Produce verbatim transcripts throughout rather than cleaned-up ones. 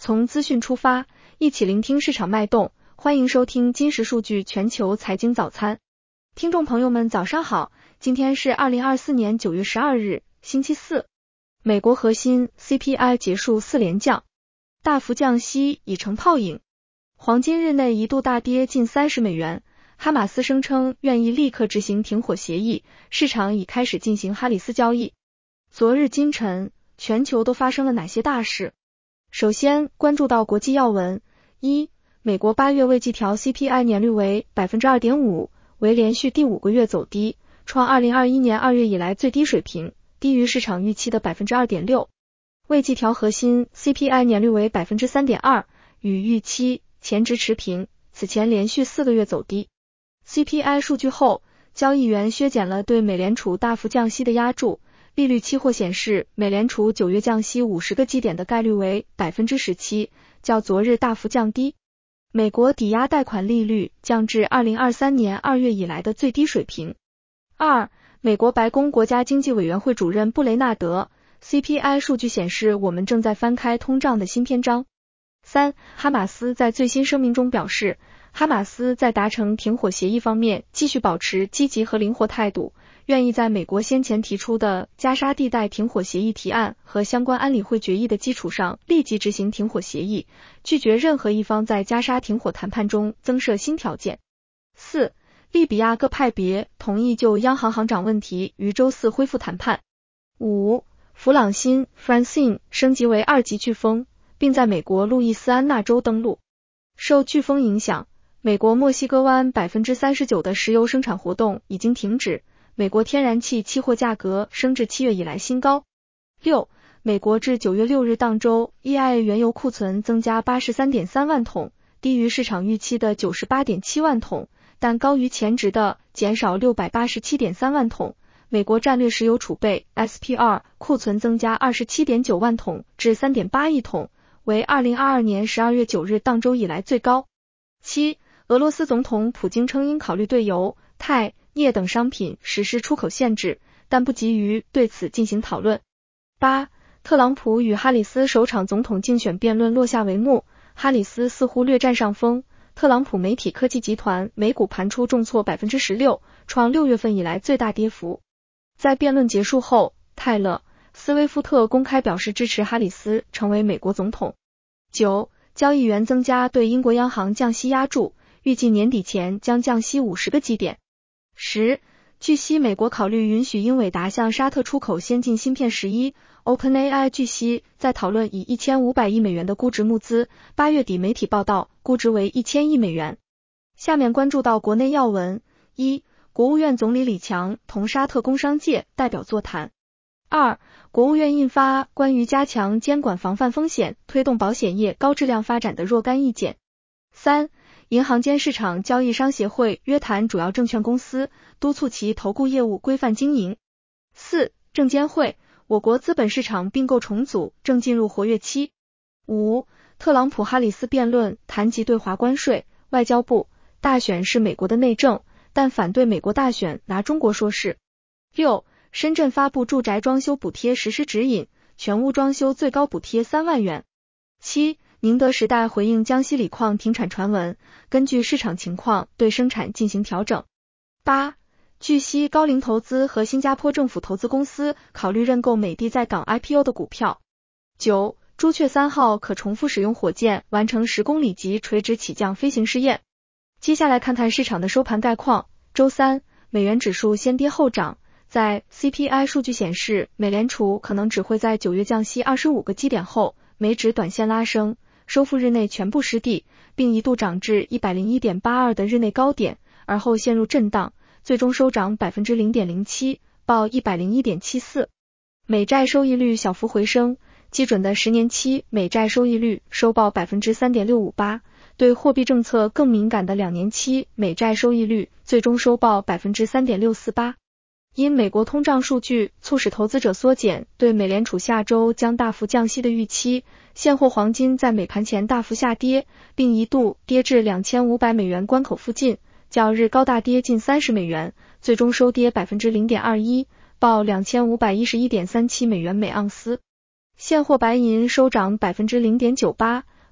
从资讯出发，一起聆听市场脉动。欢迎收听金石数据全球财经早餐。听众朋友们早上好，今天是二零二四年九月十二日，星期四。美国核心 C P I 结束四连降，大幅降息已成泡影。黄金日内一度大跌近三十美元，哈马斯声称愿意立刻执行停火协议，市场已开始进行哈里斯交易。昨日今晨，全球都发生了哪些大事？首先关注到国际要闻。一、美国八月未季调 C P I 年率为 百分之二点五， 为连续第五个月走低，创二零二一年二月以来最低水平，低于市场预期的 百分之二点六。 未季调核心 C P I 年率为 百分之三点二， 与预期前值持平，此前连续四个月走低。 C P I 数据后，交易员削减了对美联储大幅降息的押注，利率期货显示美联储九月降息五十个基点的概率为 百分之十七， 较昨日大幅降低。美国抵押贷款利率降至二零二三年二月以来的最低水平。二、美国白宫国家经济委员会主任布雷纳德， C P I 数据显示我们正在翻开通胀的新篇章。三、哈马斯在最新声明中表示，哈马斯在达成停火协议方面继续保持积极和灵活态度，愿意在美国先前提出的加沙地带停火协议提案和相关安理会决议的基础上立即执行停火协议，拒绝任何一方在加沙停火谈判中增设新条件。四、利比亚各派别同意就央行行长问题于周四恢复谈判。五、弗朗辛 Francine 升级为二级飓风，并在美国路易斯安那州登陆。受飓风影响，美国墨西哥湾 百分之三十九 的石油生产活动已经停止，美国天然气期货价格升至七月以来新高。六、美国至九月六日当周 E I A 原油库存增加 八十三点三万桶，低于市场预期的 九十八点七万桶，但高于前值的减少 六百八十七点三万桶。美国战略石油储备 S P R 库存增加 二十七点九万桶至 三点八亿桶，为二零二二年十二月九日当周以来最高。七、俄罗斯总统普京称应考虑对油、钛、镍等商品实施出口限制，但不急于对此进行讨论。八、特朗普与哈里斯首场总统竞选辩论落下帷幕，哈里斯似乎略占上风，特朗普媒体科技集团美股盘出重挫 百分之十六， 创六月份以来最大跌幅。在辩论结束后，泰勒·斯威夫特公开表示支持哈里斯成为美国总统。九、交易员增加对英国央行降息押注，预计年底前将降息五十个基点。十、据悉美国考虑允许英伟达向沙特出口先进芯片十一 OpenAI 据悉在讨论以一千五百亿美元的估值募资，八月底媒体报道估值为一千亿美元。下面关注到国内要闻。一、国务院总理李强同沙特工商界代表座谈。二、国务院印发关于加强监管防范风险，推动保险业高质量发展的若干意见。三、银行间市场交易商协会约谈主要证券公司，督促其投顾业务规范经营。四、证监会，我国资本市场并购重组正进入活跃期。五、特朗普哈里斯辩论谈及对华关税，外交部，大选是美国的内政，但反对美国大选拿中国说事。六、深圳发布住宅装修补贴实施指引，全屋装修最高补贴三万元。七、宁德时代回应江西锂矿停产传闻，根据市场情况对生产进行调整。八、据悉高瓴投资和新加坡政府投资公司考虑认购美的在港 I P O 的股票。九、朱雀三号可重复使用火箭完成十公里级垂直起降飞行试验。接下来看看市场的收盘概况。周三，美元指数先跌后涨，在 C P I 数据显示美联储可能只会在九月降息二十五个基点后，美指短线拉升，收复日内全部失地，并一度涨至 一百零一点八二 的日内高点，而后陷入震荡，最终收涨 百分之零点零七， 报 一百零一点七四。美债收益率小幅回升，基准的十年期美债收益率收报 百分之三点六五八， 对货币政策更敏感的两年期美债收益率最终收报 百分之三点六四八。因美国通胀数据促使投资者缩减对美联储下周将大幅降息的预期，现货黄金在美盘前大幅下跌，并一度跌至两千五百美元关口附近，较日高大跌近三十美元，最终收跌 百分之零点二一， 报 两千五百一十一点三七美元每盎司。现货白银收涨 百分之零点九八，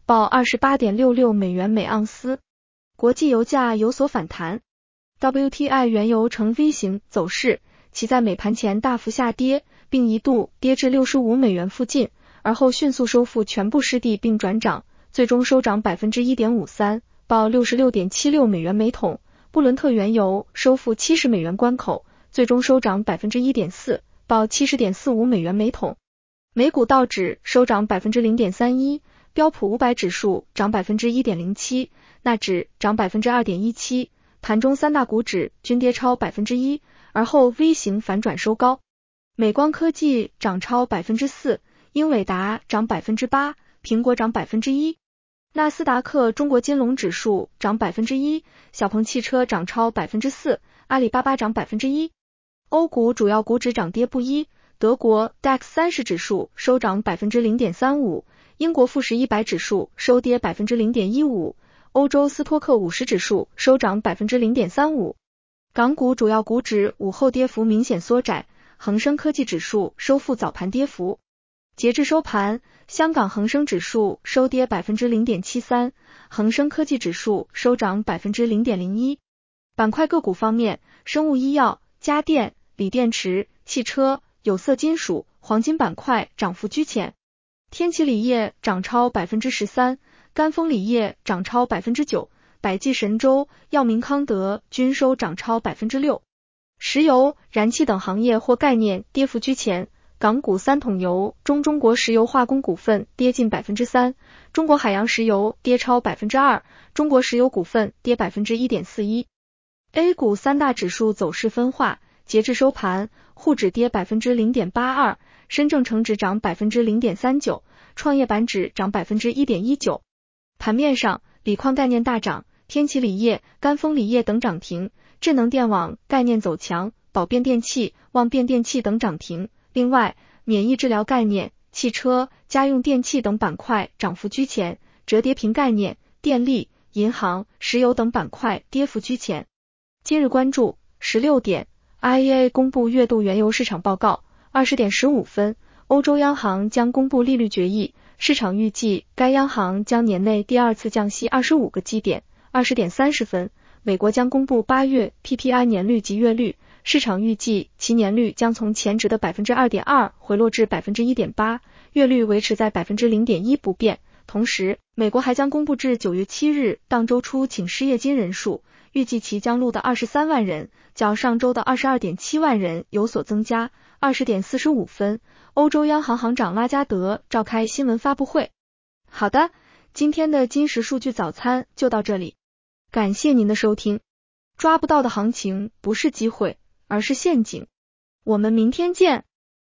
报 二十八点六六美元每盎司。国际油价有所反弹 ，W T I 原油呈 V 型走势，其在美盘前大幅下跌，并一度跌至六十五美元附近，而后迅速收复全部失地并转涨，最终收涨 百分之一点五三， 报 六十六点七六美元每桶。布伦特原油收复七十美元关口，最终收涨 百分之一点四， 报 七十点四五美元每桶。美股道指收涨 百分之零点三一， 标普五百指数涨 百分之一点零七， 纳指涨 百分之二点一七， 盘中三大股指均跌超 百分之一， 而后 V 型反转收高。美光科技涨超 百分之四， 英伟达涨 百分之八， 苹果涨 百分之一。纳斯达克中国金融指数涨 百分之一， 小鹏汽车涨超 百分之四， 阿里巴巴涨 百分之一。欧股主要股指涨跌不一，德国 D A X 三十 指数收涨 百分之零点三五， 英国富时一百指数收跌 百分之零点一五， 欧洲斯托克五十指数收涨 百分之零点三五。港股主要股指午后跌幅明显缩窄，恒生科技指数收复早盘跌幅。截至收盘，香港恒生指数收跌 百分之零点七三， 恒生科技指数收涨 百分之零点零一。板块个股方面，生物医药、家电、锂电池、汽车、有色金属、黄金板块涨幅居前。天齐锂业涨超 百分之十三， 赣锋锂业涨超 百分之九， 百济神州、药明康德均收涨超 百分之六。石油、燃气等行业或概念跌幅居前。港股三桶油中中国石油化工股份跌近 百分之三， 中国海洋石油跌超 百分之二， 中国石油股份跌 百分之一点四一。 A 股三大指数走势分化，截至收盘，沪指跌 百分之零点八二， 深证成指涨 百分之零点三九， 创业板指涨 百分之一点一九。 盘面上，锂矿概念大涨，天齐锂业、赣锋锂业等涨停，智能电网概念走强，宝变电器、旺变电器等涨停。另外，免疫治疗概念、汽车、家用电器等板块涨幅居前，折叠屏概念、电力、银行、石油等板块跌幅居前。今日关注十六点 I E A 公布月度原油市场报告，二十点十五分，欧洲央行将公布利率决议，市场预计该央行将年内第二次降息二十五个基点。二十点三十分，美国将公布八月 P P I 年率及月率，市场预计其年率将从前值的 百分之二点二 回落至 百分之一点八， 月率维持在 百分之零点一 不变。同时，美国还将公布至九月七日当周初请失业金人数，预计其将录得二十三万人，较上周的 二十二点七万人有所增加。二十点四十五分，欧洲央行行长拉加德召开新闻发布会。好的，今天的金石数据早餐就到这里，感谢您的收听。抓不到的行情不是机会，而是陷阱。我们明天见。